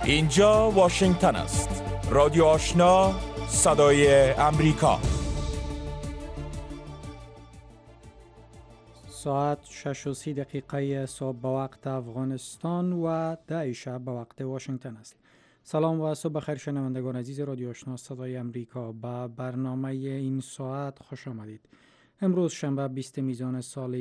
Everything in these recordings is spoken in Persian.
اینجا واشنگتن است. رادیو آشنا، صدای امریکا. ساعت 6:30 صبح به وقت افغانستان و 10 شب به وقت واشنگتن است. سلام و صبح بخیر شنوندگان عزیز رادیو آشنا صدای امریکا. به برنامه این ساعت خوش آمدید. امروز شنبه 20 میزان سال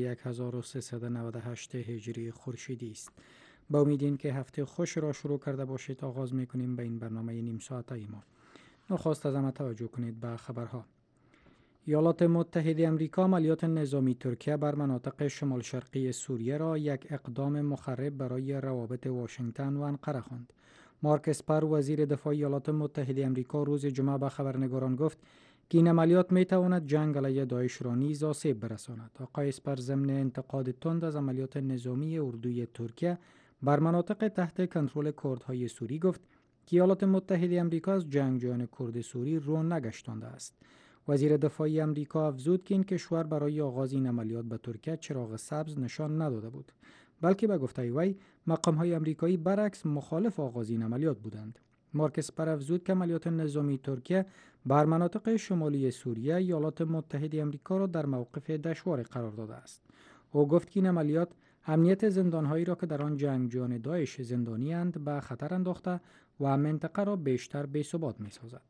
1398 هجری خورشیدی است. با امید که هفته خوش را شروع کرده باشید آغاز میکنیم به این برنامه نیم ساعته ما. نخست از همه توجه کنید به خبرها. ایالات متحده آمریکا عملیات نظامی ترکیه بر مناطق شمال شرقی سوریه را یک اقدام مخرب برای روابط واشنگتن و انقره خواند. مارک اسپر وزیر دفاع ایالات متحده آمریکا روز جمعه به خبرنگاران گفت که این عملیات می تواند جنگ علیه داعش را نیز آسیب برساند. آقای اسپر ضمن انتقاد تند از عملیات نظامی اردوی ترکیه بر مناطق تحت کنترل کردهای سوری گفت که ایالات متحده آمریکا از جنگجویان کرد سوری رو نگشتانده است. وزیر دفاع آمریکا افزود که این کشور برای آغاز این عملیات به ترکیه چراغ سبز نشان نداده بود، بلکه به گفته وی مقام‌های آمریکایی برعکس مخالف آغاز این عملیات بودند. مارک اسپر افزود که عملیات نظامی ترکیه بر مناطق شمالی سوریه ایالات متحده آمریکا را در موقف دشوار قرار داده است. او گفت که این عملیات امنیت زندان‌هایی را که در آن جنگجویان داعش زندانی‌اند به خطر انداخته و منطقه را بیشتر بی‌ثبات می‌سازد.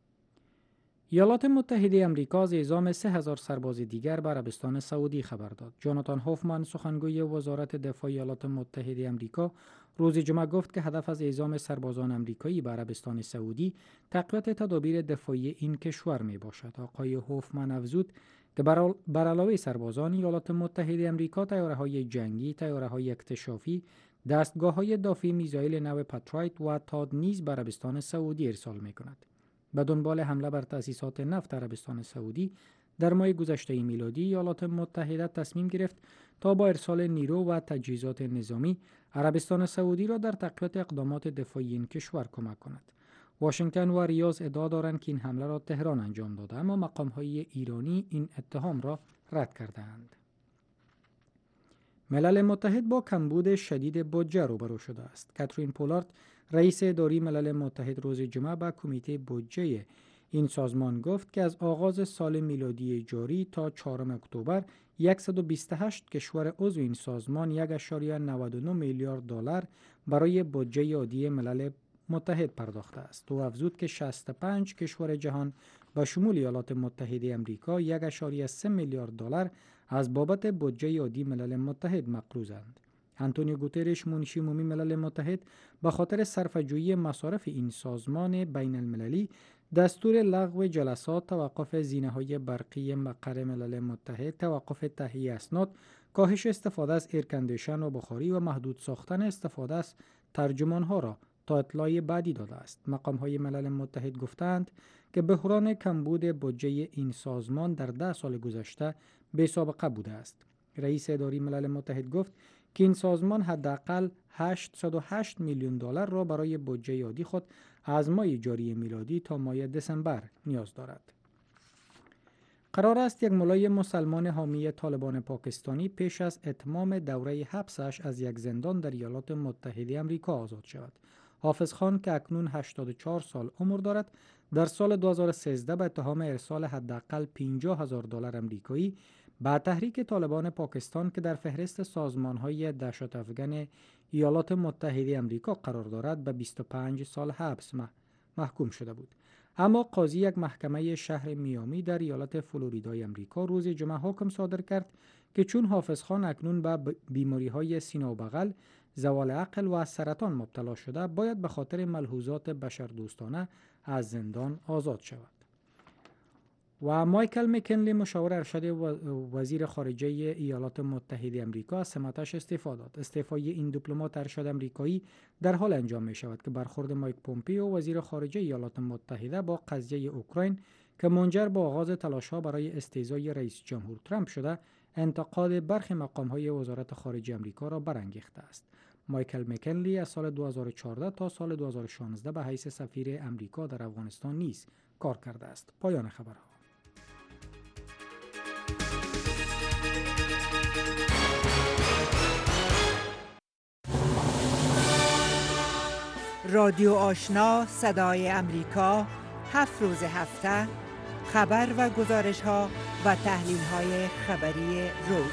ایالات متحده آمریکا از اعزام 3000 سرباز دیگر به عربستان سعودی خبر داد. جاناتان هوفمان سخنگوی وزارت دفاع ایالات متحده آمریکا روز جمعه گفت که هدف از اعزام سربازان آمریکایی به عربستان سعودی تقویت تدابیر دفاعی این کشور می باشد. آقای هوفمان افزود که بر علاوه سربازان ایالات متحده آمریکا طیاره‌های جنگی، طیاره‌های اکتشافی، دستگاه‌های دافع میزایل نو پاترایت و تاد نیز به عربستان سعودی ارسال می‌کند. به دنبال حمله بر تأسیسات نفت عربستان سعودی در ماه گذشته میلادی ایالات متحده تصمیم گرفت تا با ارسال نیرو و تجهیزات نظامی عربستان سعودی را در تقویت اقدامات دفاعی این کشور کمک کند. واشنگتن و ریاض ادعا دارند که این حمله را تهران انجام داده، اما مقام‌های ایرانی این اتهام را رد کرده‌اند. ملل متحد با کمبود شدید بودجه روبرو شده است. کاترین پولارد رئیس اداری ملل متحد روز جمعه به کمیته بودجه این سازمان گفت که از آغاز سال میلادی جاری تا 4 اکتبر 128 کشور عضو این سازمان 1.99 میلیارد دلار برای بودجه عادی ملل متحد پرداخته است. او افزود که 65 کشور جهان با شمول ایالات متحده آمریکا 1.3 میلیارد دلار از بابت بودجه عادی ملل متحد مقروضند. آنتونیو گوترش منشی عمومی ملل متحد به خاطر صرفه‌جویی مصارف این سازمان بین المللی دستور لغو جلسات، توقف زینه‌های برقی مقر ملل متحد، توقف تهیه اسناد، کاهش استفاده از ایرکندیشن و بخاری و محدود ساختن استفاده از ترجمان‌ها را تا اطلاع بعدی داده است. مقام‌های ملل متحد گفتند که بحران کمبود بودجه این سازمان در 10 سال گذشته بی‌سابقه بوده است. رئیس اداری ملل متحد گفت که این سازمان حداقل 808 میلیون دلار را برای بودجه عادی خود از ماه جاری میلادی تا ماه دسامبر نیاز دارد. قرار است یک ملای مسلمان حامی طالبان پاکستانی پیش از اتمام دوره حبسش از یک زندان در ایالات متحده آمریکا آزاد شود. حافظ خان که اکنون 84 سال عمر دارد، در سال 2013 به اتهام ارسال حداقل 50,000 دلار آمریکایی به تحریک طالبان پاکستان که در فهرست سازمان‌های دهشت افغان ایالات متحده آمریکا قرار دارد به 25 سال حبس محکوم شده بود. اما قاضی یک محکمه شهر میامی در ایالت فلوریدای آمریکا روز جمعه حکم صادر کرد که چون حافظ خان اکنون به بیماری‌های سینه و بغل، زوال عقل و سرطان مبتلا شده، باید به خاطر ملحوظات بشردوستانه از زندان آزاد شود. و مایکل مکنلی مشاور ارشد وزیر خارجه ایالات متحده آمریکا از سمتش استعفا داد. استعفای این دیپلمات ارشد آمریکایی در حال انجام می شود که برخورد مایک پومپیو وزیر خارجه ایالات متحده با قضیه اوکراین که منجر به آغاز تلاش‌ها برای استیضای رئیس جمهور ترامپ شده، انتقاد برخی مقام‌های وزارت خارجه آمریکا را برانگیخته است. مایکل مکنلی از سال 2014 تا سال 2016 به حیث سفیر آمریکا در افغانستان نیز کار کرده است. پایان خبرها. رادیو آشنا صدای امریکا، 7 روز هفته، خبر و گزارش ها و تحلیل های خبری روز.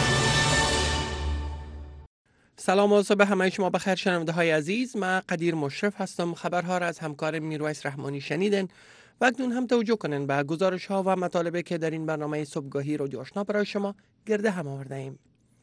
سلام و صبح همه شما بخیر شنونده های عزیز. من قدیر مشرف هستم. خبرها را از همکار میرویس رحمانی شنیدن و اکنون هم توجه کنن به گزارش ها و مطالبی که در این برنامه صبحگاهی رادیو آشنا برای شما گرده هم آورده ایم.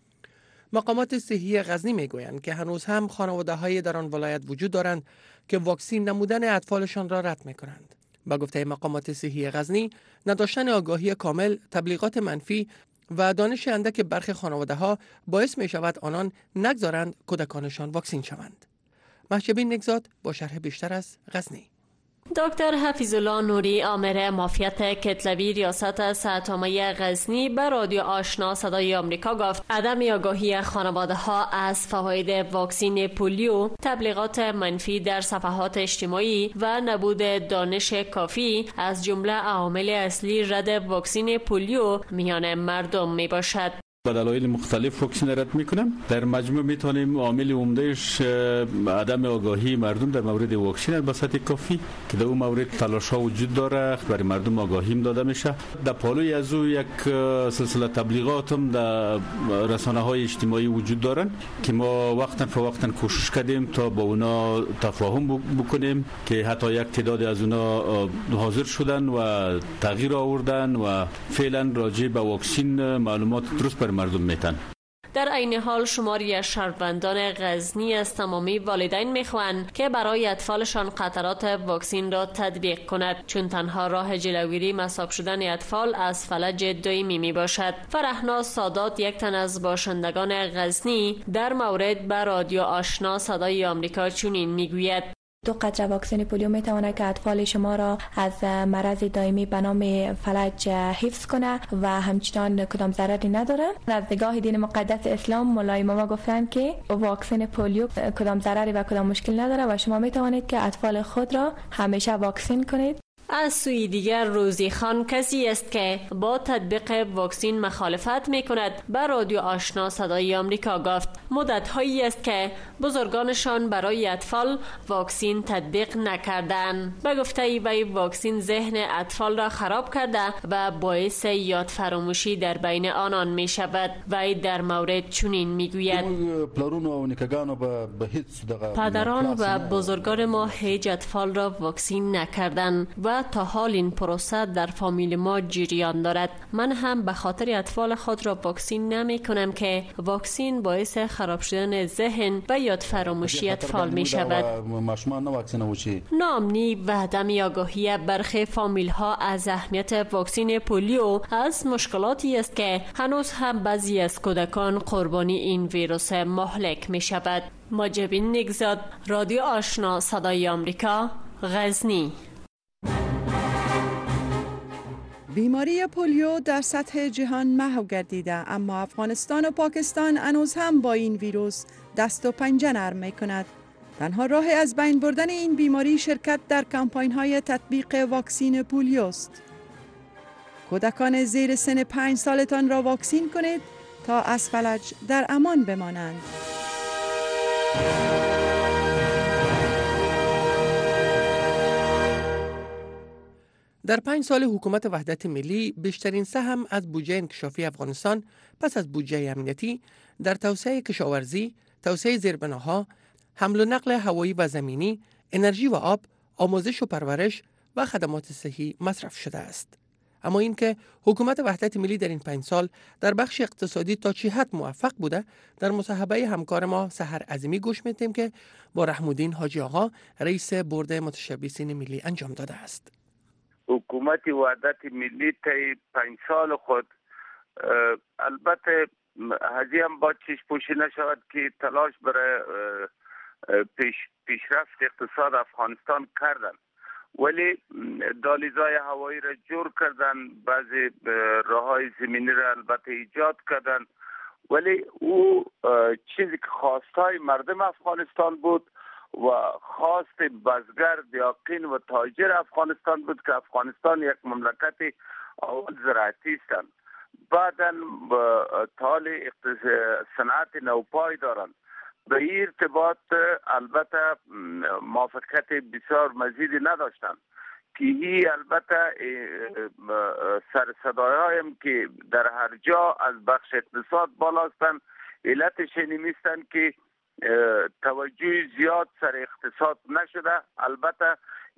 مقامات صحی غزنی میگویند که هنوز هم خانواده های در آن ولایت وجود دارند که واکسین نمودن اطفالشان را رد میکنند. با گفته مقامات صحی غزنی، نداشتن آگاهی کامل، تبلیغات منفی و دانش اندک برخی خانواده ها باعث می شود آنان نگذارند کودکانشان واکسین شوند. محجبین نگزاد با شرح بیشتر از غزنی. دکتر حفیظالله نوری آمر معافیت کتلوی ریاست صحت عامه غزنی به رادیو آشنا صدای آمریکا گفت عدم آگاهی خانواده ها از فواید واکسن پولیو، تبلیغات منفی در صفحات اجتماعی و نبود دانش کافی از جمله عوامل اصلی رد واکسن پولیو میان مردم می باشد. به دلایل مختلف واکسن رد میکنم. در مجموع میتونیم عامل عمدهش عدم آگاهی مردم در مورد واکسن به سطح کافی که در اون مورد تلاش ها وجود داره، برای مردم آگاهی داده میشه. در پالوی از او یک سلسله تبلیغات هم در رسانه های اجتماعی وجود دارن که ما وقتا فوقتا کوشش کردیم تا با اونا تفاهم بکنیم که حتی یک تعداد از اونا حاضر شدن و تغییر آوردن و فعلا راجع به واکسن معلومات درست مردم میتن. در عین حال شماری از شهروندان غزنی از تمامی والدین میخواهند که برای اطفالشان قطرات واکسن را تطبیق کند، چون تنها راه جلوگیری مصاب شدن اطفال از فلج دائمی می باشد. فرحناز سادات، یک تن از باشندگان غزنی، در مورد به رادیو آشنا صدای آمریکا چنین میگوید: 2 قطره واکسن پولیو میتواند که اطفال شما را از مرض دائمی به نام فلج حفظ کنه و همچنان کدام ضرری نداره. از نگاه دین مقدس اسلام مولای ما گفتند که واکسن پولیو کدام ضرری و کدام مشکل نداره و شما میتوانید که اطفال خود را همیشه واکسن کنید. از سوی دیگر روزی خان کسی است که با تطبیق واکسن مخالفت می کند. به رادیو آشنا صدای آمریکا گفت مدت هایی است که بزرگانشان برای اطفال واکسن تطبیق نکردند. به گفته وی واکسن ذهن اطفال را خراب کرده و باعث یاد فراموشی در بین آنان می شود. وی در مورد چنین می گوید: پدران و بزرگان ما هیچ اطفال را واکسن نکردند و تا حال این پروسه در فامیل ما جریان دارد. من هم به خاطر اطفال خود را واکسن نمی کنم که واکسن باعث خراب شدن ذهن و یاد فراموشی اطفال می شود. ناامنی و عدم آگاهی برخی فامیل ها از اهمیت واکسن پولیو از مشکلاتی است که هنوز هم بعضی از کودکان قربانی این ویروس مهلک می شود. محجبین نگزاد، رادیو آشنا صدای آمریکا، غزنی. بیماری پولیو در سطح جهان محو گردیده، اما افغانستان و پاکستان هنوز هم با این ویروس دست و پنجه نرم می کند. تنها راه از بین بردن این بیماری شرکت در کمپاین های تطبیق واکسن پولیو است. کودکان زیر سن 5 سالتان را واکسین کنید تا از فلج در امان بمانند. در 5 سال حکومت وحدت ملی بیشترین سهم از بودجه انکشافی افغانستان پس از بودجه امنیتی در توسعه کشاورزی، توسعه زیربناها، حمل و نقل هوایی و زمینی، انرژی و آب، آموزش و پرورش و خدمات صحی مصرف شده است. اما اینکه حکومت وحدت ملی در این 5 سال در بخش اقتصادی تا چه حد موفق بوده، در مصاحبه همکار ما سحر عظیمی گوش میدیم که با رحم‌الدین حاجی آقا رئیس بورد متشبثین ملی انجام داده است. حکومت وحدت ملی طی 5 سال خود البته هزی هم با چشم پوشی نشود که تلاش برای پیشرفت اقتصاد افغانستان کردن، ولی دهلیزهای هوایی را جور کردن، بعضی راههای زمینی را البته ایجاد کردن، ولی او چیزی که خواستای مردم افغانستان بود و خواست بزگر، دیاقین و تاجر افغانستان بود که افغانستان یک مملکت اول زراعتی است. بعداً تال صنعت نوپای دارند. به این ارتباط البته موافقت بسیار مزیدی نداشتند که این البته سر صداهایم که در هر جا از بخش اقتصاد بالاستند، علتش نیستند که توجه زیاد سر اقتصاد نشده. البته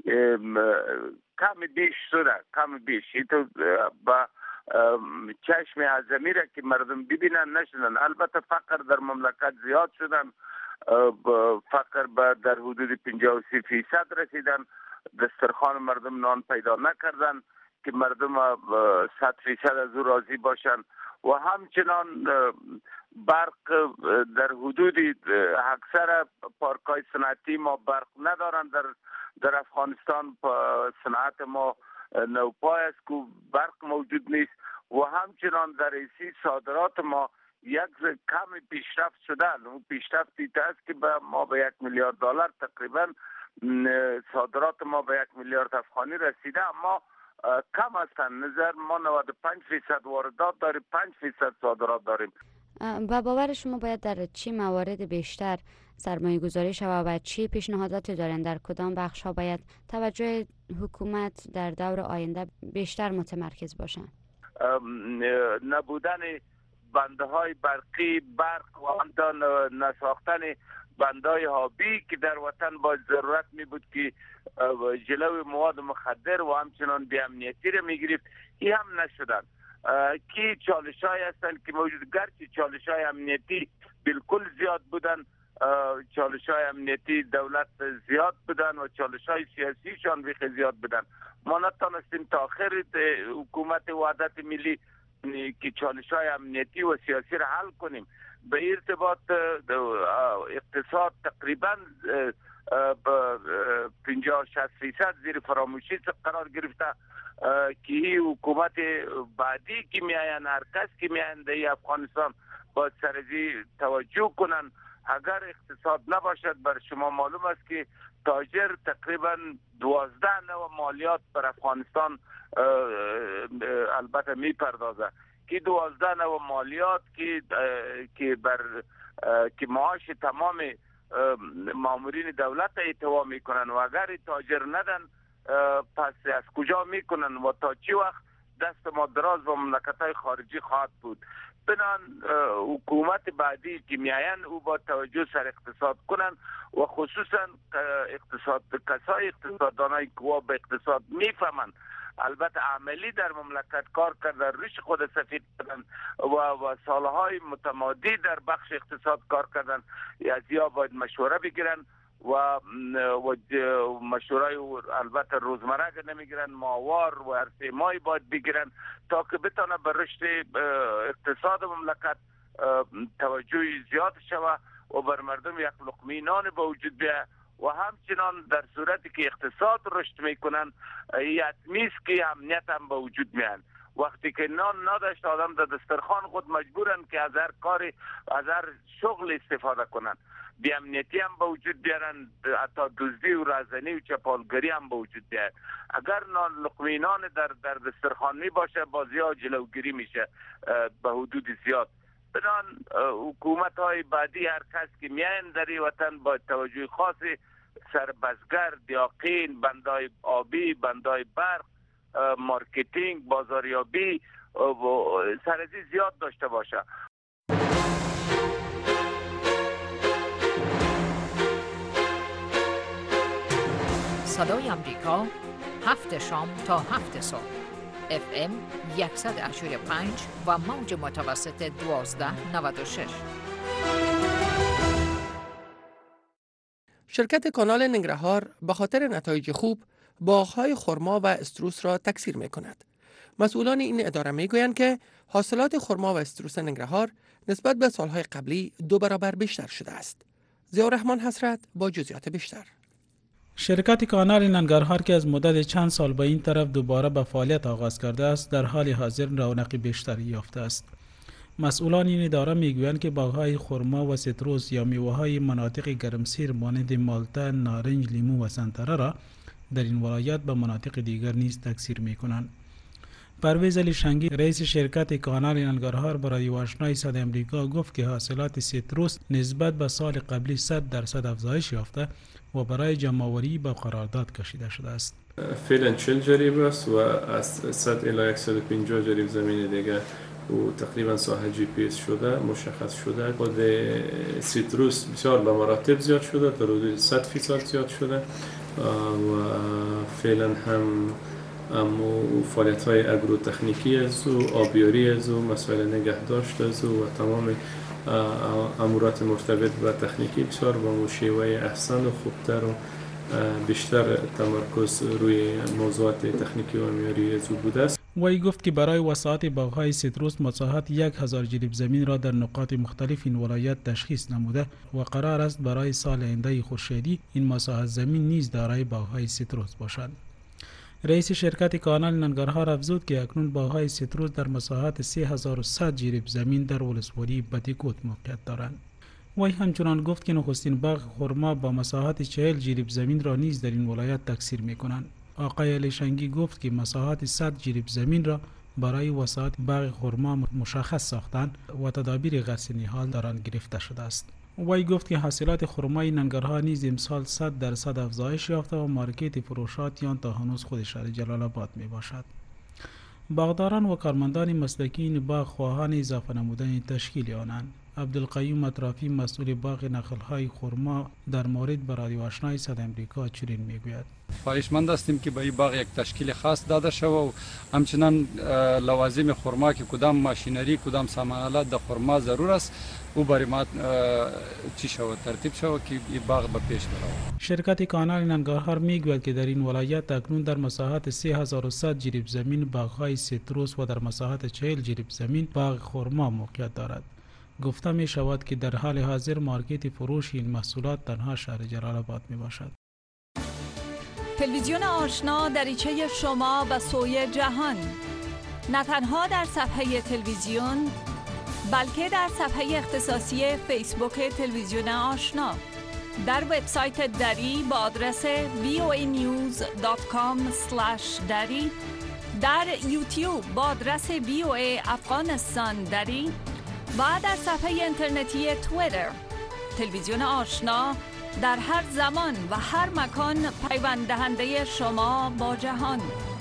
کم بیش شده، کم بیش تو با چشم اعظمی را که مردم ببینن نشدن. البته فقر در مملکت زیاد شدن، فقر در حدود 53% رسیدن. دسترخوان مردم نان پیدا نکردن که مردم 100% از او راضی باشن و همچنان برق در حدود اکثر پارک‌های صنعتی ما برق ندارن. در افغانستان صنعت ما نوپای است که برق موجود نیست و همچنان در ایسی صادرات ما یک کم پیشرفت شده. اون پیشرفتی است که ما به $1 میلیارد تقریبا صادرات ما به 1 میلیارد افغانی رسیده، اما کم هستند. نظر ما 95% واردات داریم، 5% صادرات داریم. با باور شما باید در چه موارد بیشتر سرمایه گذاری شود و چه پیشنهاداتی دارین؟ در کدام بخش ها باید توجه حکومت در دور آینده بیشتر متمرکز باشن؟ نبودن بنده های برقی، برق و همچنان نساختن بندهای آبی که در وطن با ضرورت می بود که جلوی مواد مخدر و همچنان بی امنیتی را می گرفت، این هم نشدن. کی چالش های هستند که موجود، گرچه چالش های امنیتی بالکل زیاد بودن، چالش های امنیتی دولت زیاد بودن و چالش های سیاسی شان بیخی زیاد بودن. ما نتانستیم تا آخر حکومت وحدت ملی که چالش های امنیتی و سیاسی را حل کنیم. به ارتباط اقتصاد تقریبا 50-60% زیر فراموشی قرار گرفته که حکومت بعدی که میاین، هر کس که میاین در افغانستان باید سرزی توجه کنن. اگر اقتصاد نباشد، بر شما معلوم است که تاجر تقریبا 12 نوع مالیات بر افغانستان البته میپردازه که 12 نوع مالیات که معاش تمام مامورین دولت احتوا میکنن و اگر تاجر ندن پس از کجا میکنن و تا چی وقت دست ما دراز و مملکت‌های خارجی خواهد بود. بنان حکومت بعدی که میاین او با توجه سر اقتصاد کنن و خصوصا کسای اقتصاددانای که به اقتصاد میفهمن، البته عملی در مملکت کار کردن، ریش خود سفید کردن و سالهای متمادی در بخش اقتصاد کار کردن، از یا باید مشوره بگیرن و مشورای البته روزمره نمیگیرن، ماهوار و هر 3 ماهی باید بگیرن تا که بتونه به رشد اقتصاد مملکت توجه زیاد شود و بر مردم یک لقمه نان به وجود بیاید. و همچنان در صورتی که اقتصاد رشد میکنن حتمی است که امنیت هم به وجود میاد. وقتی که نان نداشت آدم در دسترخوان خود مجبورن که از هر کار، از هر شغل استفاده کنن. بی امنیتی هم به وجود بیارن، حتی دزدی و رازنی و چپالگری هم به وجود بیاد. اگر لقمه نان در دسترخوان می باشه بازی ها جلوگیری میشه به حدود زیاد. بنان حکومت های بعدی هر کس که میاین در این وطن با توجه خاصی سر بزگر، دیاقین، بندای آبی، بندای برق، مارکتینگ، بازاریابی سرزی زیاد داشته باشه. صدای امریکا 7 شام تا 7 صبح FM 100.5 و موج متوسط 1296. شرکت کانال ننگرهار به خاطر نتایج خوب باغ‌های خرما و استروس را تکثیر می‌کند. مسئولان این اداره می‌گویند که حاصلات خرما و استروس ننگرهار نسبت به سالهای قبلی 2 برابر بیشتر شده است. ضیاءالرحمن حسرت با جزئیات بیشتر. شرکت کانال ننگرهار که از مدت چند سال به این طرف دوباره به فعالیت آغاز کرده است، در حال حاضر رونق بیشتری یافته است. مسئولان این اداره میگویند که باغ‌های خرما و سیتروس یا میوه‌های مناطق گرمسیر مانند مالتا، نارنج، لیمو و سنتره را در این ولایت به مناطق دیگر نیز تکثیر می‌کنند. پرویز علیشنگی رئیس شرکت کانال ننگرهار با رادیو آشنای صدای آمریکا گفت که حاصلات سیتروس نسبت به سال قبلی 100% افزایش یافته و برای جمع‌آوری با قرارداد کشیده شده است. فعلا 40 جریب است و از 100 الی 150 جریب زمین دیگه و تقریبا ساحه جی پی اس شده مشخص شده. خود سیتروس بسیار به مراتب زیاد شده، تا حدود 100% زیاد شده و فعلا هم فعالیت‌های اگرو تکنیکی از و آبیاری از و مسائل نگهداشت از و تمام امورات مرتبط با تکنیکی بسیار با شیوه احسن و خوبتر و بیشتر تمرکز روی موضوعات تکنیکی و معیاری از بوده است. وی گفت که برای وسعت باغ‌های سیتروس مساحت 1000 جریب زمین را در نقاط مختلف این ولایت تشخیص نموده و قرار است برای سال آینده خورشیدی این مساحت زمین نیز دارای باغ‌های سیتروس باشد. رئیس شرکت کانال ننگرهار افزود که اکنون باغ‌های سیتروس در مساحت 3100 جریب زمین در ولسوالی بتیکوت موقعیت دارند. وی همچنان گفت که نخستین باغ خرما با مساحت 40 جریب زمین را نیز در این ولایت تکثیر می‌کنند. آقای علیشنگی گفت که مساحت 100 جریب زمین را برای وسعت باغ خرما مشخص ساختند و تدابیر غرس نهال در آن گرفته شده است. وی گفت که حاصلات خرمای ننگرهار نیز امسال 100% افزایش یافته و مارکت فروشات آن تا هنوز خود شهر جلال آباد می باشد. باغداران و کارمندان مسلکی این باغ خواهان اضافه نمودن تشکیل آنند. عبدالقیوم اطرافی مسئول باغ نخل‌های خرما در مورد به رادیو آشنای صدای آمریکا چنین میگوید: خواهشمند هستیم که به این باغ یک تشکیل خاص داده شود و همچنان لوازم خرما که کدام ماشینری کدام سامانالات در خرما ضرور است او برای ما چی شود ترتیب شود که این باغ به پیش برود. شرکت کانال ننگرهار میگوید که در این ولایت اکنون در مساحت 3100 جریب زمین باغ‌های سیتروس و در مساحت 40 جریب زمین باغ خرما موقعیت دارد. گفته می شود که در حال حاضر مارکت فروش این محصولات تنها شهر جلال آباد می باشد. تلویزیون آشنا دریچه شما به سوی جهان، نه تنها در صفحه تلویزیون بلکه در صفحه اختصاصی فیسبوک تلویزیون آشنا، در وبسایت دری با آدرس voanews.com/dari، در یوتیوب با آدرس VOA افغانستان دری و در صفحه اینترنتی توییتر. تلویزیون آشنا در هر زمان و هر مکان پیوند دهنده شما با جهان.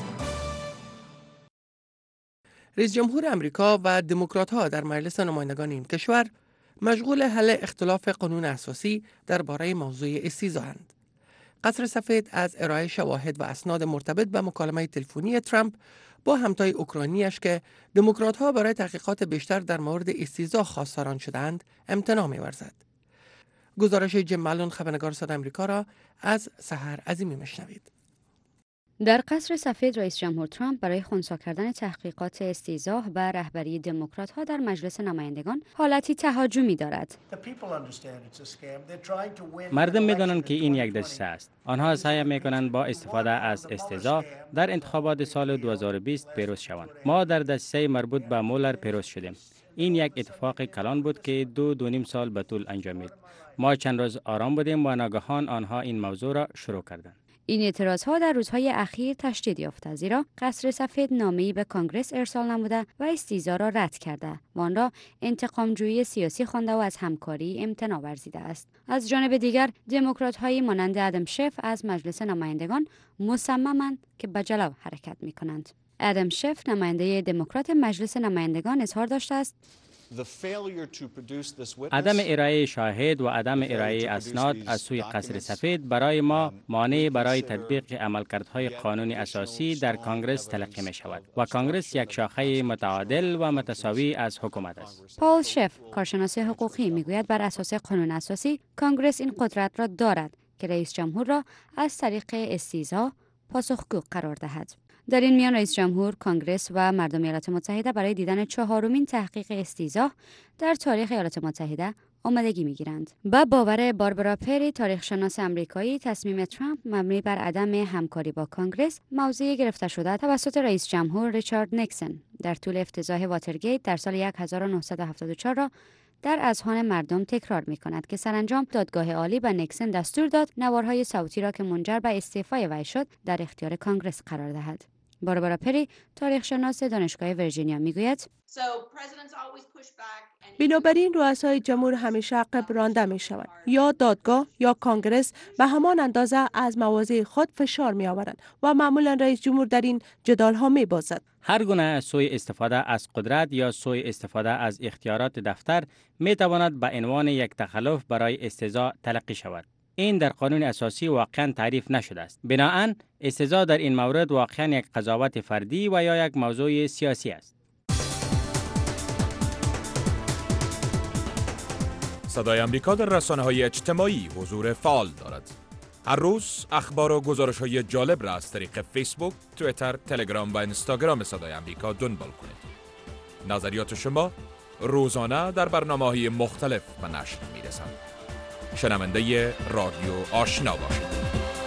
رئیس جمهور امریکا و دموکرات‌ها در مجلس نمایندگان این کشور مشغول حل اختلاف قانون اساسی درباره موضوع استیضاح‌اند. قصر سفید از ارائه شواهد و اسناد مرتبط به مکالمه تلفنی ترامپ با همتای اوکراینیش که دموکرات‌ها برای تحقیقات بیشتر در مورد استیضاح خواستاران شدند امتناع می‌ورزد. گزارش جیم مالون خبرنگار صدای آمریکا را از سحر عظیمی میشنوید. در قصر سفید رئیس جمهور ترامپ برای خنثی کردن تحقیقات استیضاح به رهبری دموکرات‌ها در مجلس نمایندگان حالتی تهاجمی دارد. مردم می‌دانند که این یک دسیسه است. آنها سعی می‌کنند با استفاده از استیضاح در انتخابات سال 2020 پیروز شوند. ما در دسیسه مربوط به مولر پیروز شدیم. این یک اتفاق کلان بود که 2.5 سال به طول انجامید. ما چند روز آرام بودیم و ناگهان آنها این موضوع را شروع کردند. این اعتراضها در روزهای اخیر تشدید یافته، زیرا قصر سفید نامه‌ای به کنگره ارسال نموده و استیضاح را رد کرده و آن را انتقام‌جویی سیاسی خوانده و از همکاری امتناع ورزیده است. از جانب دیگر دموکرات‌های مانند ادم شف از مجلس نمایندگان مصممند که به جلو حرکت می‌کنند. ادم شف نماینده دموکرات مجلس نمایندگان اظهار داشته است عدم ارائه شاهد و عدم ارائه اسناد از سوی قصر سفید برای ما مانع برای تطبیق عملکردهای قانون اساسی در کنگره تلقی می شود و کنگره یک شاخه متعادل و متساوی از حکومت است. پال شف کارشناس حقوقی میگوید بر اساس قانون اساسی کنگره این قدرت را دارد که رئیس جمهور را از طریق استیضاح پاسخگو قرار دهد. در این میان رئیس جمهور، کنگره و مردم ایالات متحده برای دیدن 4مین تحقیق استیضاح در تاریخ ایالات متحده آمادگی می‌گیرند. با باور باربارا پری، تاریخ شناس آمریکایی، تصمیم ترامپ مبنی بر عدم همکاری با کنگره موضوع گرفته شده توسط رئیس جمهور ریچارد نیکسون در طول افتضاح واترگیت در سال 1974 را در اذهان مردم تکرار می‌کند که سرانجام دادگاه عالی به نیکسون دستور داد نوارهای صوتی را که منجر به استعفای وی شد در اختیار کنگره قرار دهد. باربارا پری، تاریخ شناس دانشگاه ویرجینیا میگوید بنابراین رؤسای جمهور همیشه عقب رانده می شوند. یا دادگاه یا کانگرس به همان اندازه از مواضع خود فشار می آورند و معمولا رئیس جمهور در این جدال ها می بازد. هر گونه سوء استفاده از قدرت یا سوء استفاده از اختیارات دفتر می تواند به عنوان یک تخلف برای استزاء تلقی شود. این در قانون اساسی واقعا تعریف نشده است. بنابراین استزاء در این مورد واقعا یک قضاوت فردی و یا یک موضوع سیاسی است. صدای آمریکا در رسانه‌های اجتماعی حضور فعال دارد. هر روز اخبار و گزارش‌های جالب را از طریق فیسبوک، توییتر، تلگرام و اینستاگرام صدای آمریکا دنبال کنید. نظریات شما روزانه در برنامه‌های مختلف به نشر می‌رسند. شنونده رادیو آشنا باشید.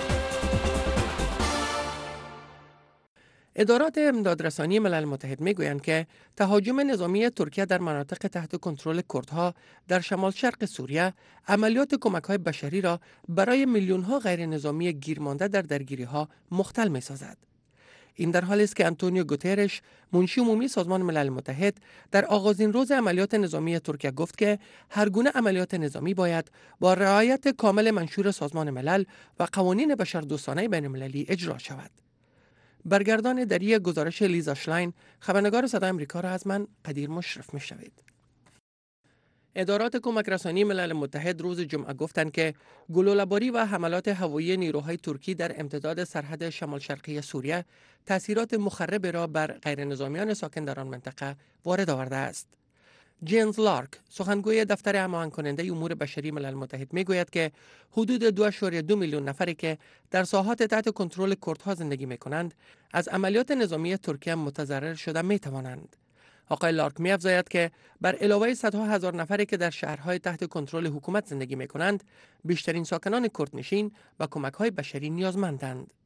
ادارات امدادرسانی ملل متحد میگویند که تهاجم نظامی ترکیه در مناطق تحت کنترل کردها در شمال شرق سوریه عملیات کمک‌های بشری را برای میلیون‌ها غیر نظامی گیرمانده در درگیری‌ها مختل می‌سازد. این در حالی است که آنتونیو گوترش، منشی عمومی سازمان ملل متحد، در آغازین روز عملیات نظامی ترکیه گفت که هر گونه عملیات نظامی باید با رعایت کامل منشور سازمان ملل و قوانین بشردوستانه بین‌المللی اجرا شود. برگردان دری گزارش لیزا شلاین، خبرنگار صدای آمریکا را از من قدیر مشرف می‌شوید. ادارات کمک رسانی ملل متحد روز جمعه گفتند که گلوله‌باری و حملات هوایی نیروهای ترکی در امتداد سرحد شمال شرقی سوریه تأثیرات مخرب را بر غیرنظامیان ساکن در آن منطقه وارد آورده است. جینز لارک، سخنگوی دفتر هماهنگ کننده امور بشری ملل متحد میگوید که حدود 2.2 میلیون نفری که در ساحات تحت کنترل کردها زندگی میکنند از عملیات نظامی ترکیه متضرر شده میتوانند. آقای لارک می‌افزاید که بر علاوه صدها هزار نفری که در شهرهای تحت کنترل حکومت زندگی میکنند، بیشترین ساکنان کردنشین و کمک‌های بشری نیازمندند.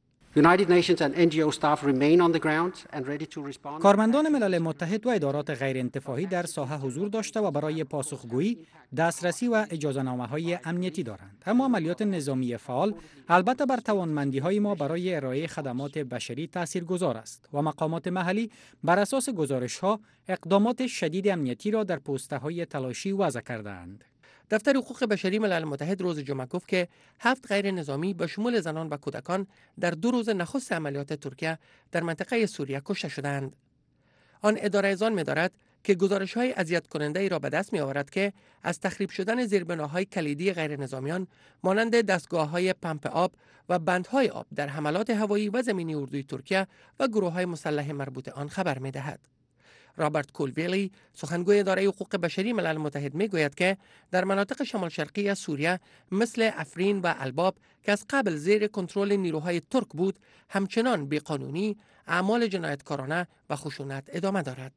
کارمندان ملل متحد و ادارات غیر انتفاعی در ساحه حضور داشته و برای پاسخگویی دسترسی و اجازه‌نامه‌های امنیتی دارند. اما عملیات نظامی فعال البته بر توانمندی‌های ما برای ارائه خدمات بشری تاثیرگذار است و مقامات محلی بر اساس گزارش‌ها اقدامات شدید امنیتی را در پست‌های تلاشی وضع کرده‌اند. دفتر حقوق بشری ملل متحد روز جمعه گفت که 7 غیر نظامی به شمول زنان و کودکان در 2 روز نخست عملیات ترکیه در منطقه سوریه کشته شدند. آن اداره از آن می‌دارد که گزارش‌های اذیت کننده ای را به دست می‌آورد که از تخریب شدن زیربناهای کلیدی غیر نظامیان مانند دستگاه‌های پمپ آب و بندهای آب در حملات هوایی و زمینی اردوی ترکیه و گروه‌های مسلح مربوط آن خبر می‌دهد. رابرت کولویلی، سخنگوی اداره حقوق بشری ملل متحد میگوید که در مناطق شمال شرقی سوریه مثل افرین و الباب که از قبل زیر کنترل نیروهای ترک بود، همچنان بیقانونی، اعمال جنایتکارانه و خشونت ادامه دارد.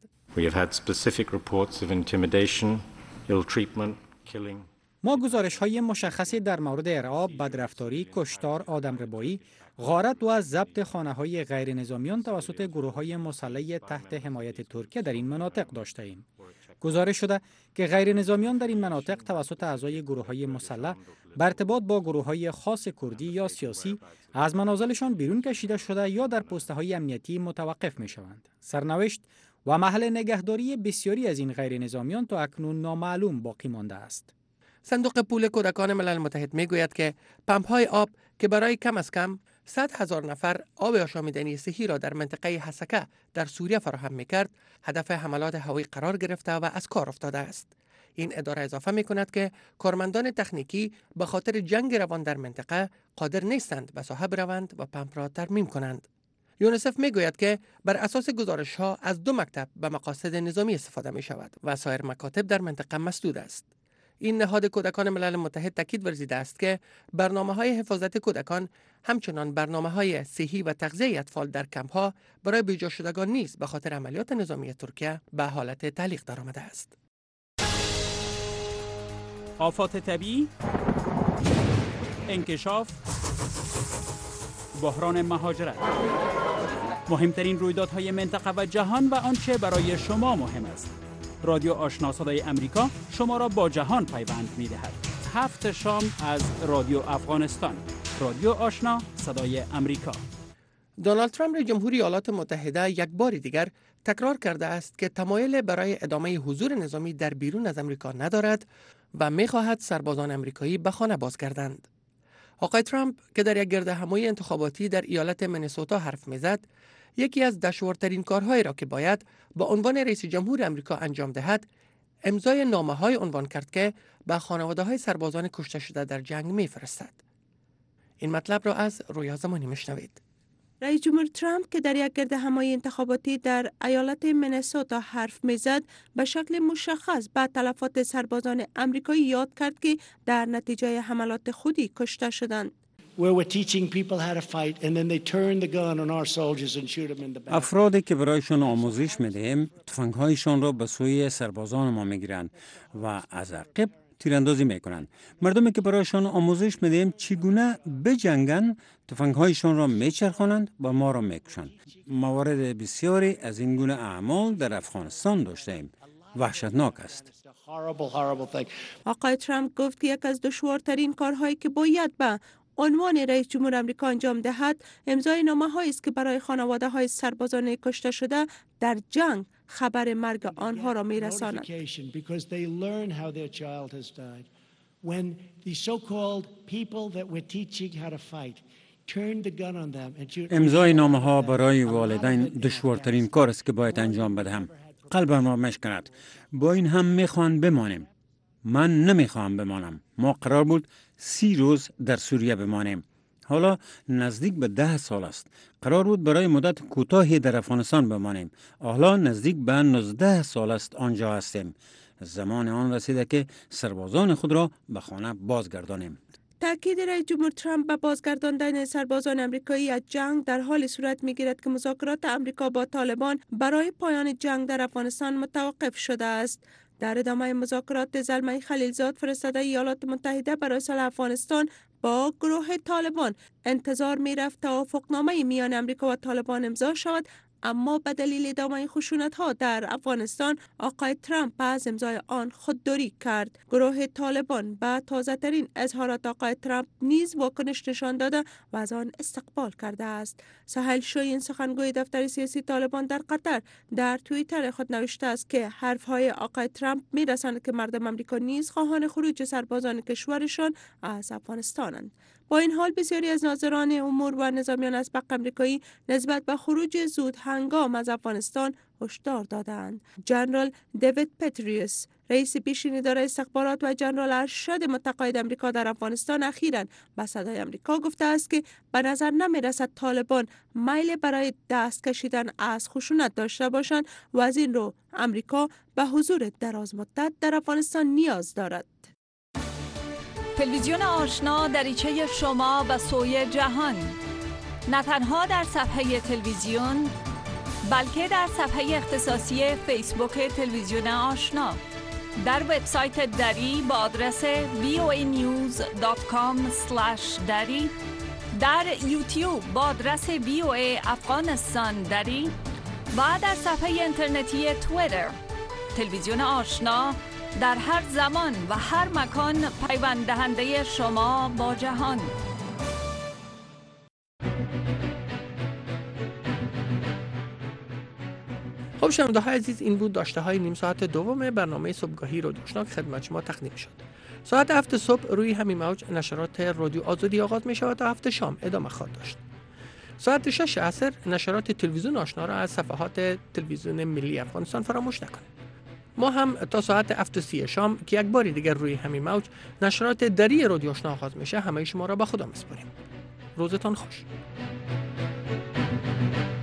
ما گزارش‌های مشخصی در مورد ارعاب، بدرفتاری، کشتار، آدمربایی، غارت و ضبط خانه‌های غیر نظامیان توسط گروه‌های مسلح تحت حمایت ترکیه در این مناطق داشته ایم. گزارش شده که غیر نظامیان در این مناطق توسط اعضای گروه‌های مسلح بر ارتباط با گروه‌های خاص کردی یا سیاسی از منازلشان بیرون کشیده شده یا در پست‌های امنیتی متوقف می‌شوند. سرنوشت و محل نگهداری بسیاری از این غیر نظامیان تا اکنون نامعلوم باقی مانده است. صندوق پول کودکان ملل متحد میگوید که پمپ‌های آب که برای کم از کم 100,000 نفر آب آشامیدنی صحی را در منطقه حسکه در سوریه فراهم می‌کرد، هدف حملات هوایی قرار گرفته و از کار افتاده است. این اداره اضافه می‌کند که کارمندان تکنیکی به خاطر جنگ روان در منطقه قادر نیستند به ساحه بروند و پمپ را ترمیم کنند. یونیسف میگوید که بر اساس گزارش‌ها از 2 مکتب به مقاصد نظامی استفاده می‌شود و سایر مکاتب در منطقه مسدود است. این نهاد کودکان ملل متحد تاکید ورزیده است که برنامه‌های حفاظت کودکان همچنان برنامه‌های صحی و تغذیه اطفال در کمپ‌ها برای بیجا شدگان نیز به خاطر عملیات نظامی ترکیه به حالت تعلیق درآمده است. آفات طبیعی، انکشاف، بحران مهاجرت، مهمترین رویدادهای منطقه و جهان و آنچه برای شما مهم است. رادیو آشنا صدای امریکا شما را با جهان پیوند می‌دهد. 7 شام از رادیو افغانستان. رادیو آشنا صدای امریکا. دونالد ترامپ رئیس جمهور ایالات متحده یک بار دیگر تکرار کرده است که تمایل برای ادامه حضور نظامی در بیرون از امریکا ندارد و می‌خواهد سربازان امریکایی به خانه بازگردند. آقای ترامپ که در یک گردهمایی انتخاباتی در ایالت مینسوتا حرف می‌زد، یکی از دشوارترین کارهایی را که باید با عنوان رئیس جمهور امریکا انجام دهد، امضای نامه‌های عنوان کرد که به خانواده‌های سربازان کشته شده در جنگ می‌فرستد. این مطلب را از رویا زمانی میشنوید. رئیس جمهور ترامپ که در یک گردهمایی انتخاباتی در ایالت مینسوتا حرف میزد، به شکل مشخص به تلفات سربازان امریکایی یاد کرد که در نتیجه حملات خودی کشته شدند. افرادی که برایشان آموزش میدهیم تفنگ‌هایشان را به سوی سربازان ما میگیرند و از عقب تیراندازی میکنند. مردمی که برایشان آموزش میدهیم چگونه بجنگند تفنگ‌هایشان را میچرخانند و ما را میکشند. موارد بسیاری از این گونه اعمال در افغانستان داشتیم. وحشتناک است. آقای ترامپ گفت که یک از دشوارترین کارهایی که باید به عنوان رئیس جمهور آمریکا انجام دهد، امضای نامه‌هایی است که برای خانواده‌های سربازان کشته شده در جنگ خبر مرگ آنها را می‌رساند. امضای نامه‌ها برای والدین دشوارترین کار است که باید انجام بدهم. قلبم را مشکند. با این هم می‌خواهند بمانیم. من نمیخواهم بمانم. ما قرار بود 30 روز در سوریه بمانیم. حالا نزدیک به 10 سال است. قرار بود برای مدت کوتاهی در افغانستان بمانیم. حالا نزدیک به 19 سال است آنجا هستیم. زمان آن رسیده که سربازان خود را به خانه بازگردانیم. تاکید رئیس جمهور ترامپ به بازگرداندن سربازان امریکایی از جنگ در حال صورت می‌گیرد که مذاکرات امریکا با طالبان برای پایان جنگ در افغانستان متوقف شده است. در ادامه مذاکرات، زلمه خلیلزاد فرستاده ایالات متحده برای صلح افغانستان با گروه طالبان انتظار می‌رفت توافقنامه میان امریکا و طالبان امضا شود، اما به دلیل ادامه خشونت‌ها در افغانستان آقای ترامپ از امضای آن خودداری کرد. گروه طالبان به تازه‌ترین اظهارات آقای ترامپ نیز واکنش نشان داده و از آن استقبال کرده است. سهیل شایین سخنگوی دفتر سیاسی طالبان در قطر در توییتر خود نوشته است که حرف‌های آقای ترامپ می‌رساند که مردم امریکا نیز خواهان خروج سربازان کشورشان از افغانستانند. با این حال بسیاری از ناظران امور و نظامیان اسبق امریکایی نسبت به خروج زود هنگام از افغانستان هشدار دادند. جنرال دیوید پتریوس، رئیس پیشین اداره استخبارات و جنرال ارشد متقاعد امریکا در افغانستان، اخیراً به صدای امریکا گفته است که به نظر نمی‌رسد طالبان میل برای دست کشیدن از خشونت داشته باشند و از این رو امریکا به حضور دراز مدت در افغانستان نیاز دارد. تلویزیون آشنا دریچه شما به سوی جهان، نه تنها در صفحه تلویزیون بلکه در صفحه اختصاصی فیسبوک تلویزیون آشنا، در وبسایت دری با آدرس voanews.com/dari، در یوتیوب با آدرس VOA افغانستان دری و در صفحه اینترنتی توییتر. تلویزیون آشنا در هر زمان و هر مکان پیوند دهنده شما با جهان. خب شنونده‌های عزیز، این بود داشته های نیم ساعت دوم برنامه صبحگاهی رادیو آشنا که خدمت شما تقدیم شد. ساعت 7 صبح روی همین موج نشرات رادیو آزادی آغاز می شود تا 7 شام ادامه خواهد داشت. ساعت 6 عصر نشرات تلویزیون آشنا را از صفحات تلویزیون ملی افغانستان فراموش نکنید. ما هم تا ساعت 7:30 شام که یک بار دیگر روی همین موج نشرات دری رادیو آشنا آغاز میشه، همه شما را به خدا میسپاریم. روزتان خوش.